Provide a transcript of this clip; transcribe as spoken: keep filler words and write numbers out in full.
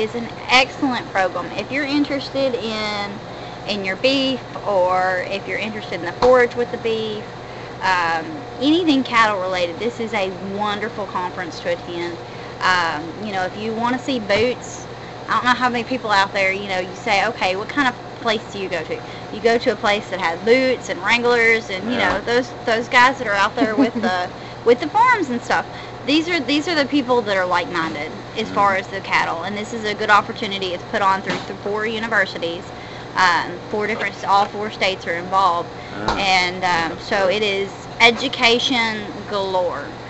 is an excellent program. If you're interested in in your beef, or if you're interested in the forage with the beef, um, anything cattle related, this is a wonderful conference to attend. Um, you know, if you want to see boots, I don't know how many people out there, you know, you say, okay, what kind of place do you go to? You go to a place that has boots and wranglers and, you know, those those guys that are out there with the with the farms and stuff. These are these are the people that are like-minded as far as the cattle, and this is a good opportunity. It's put on through, through four universities, um, four different, all four states are involved, and um, so it is education galore.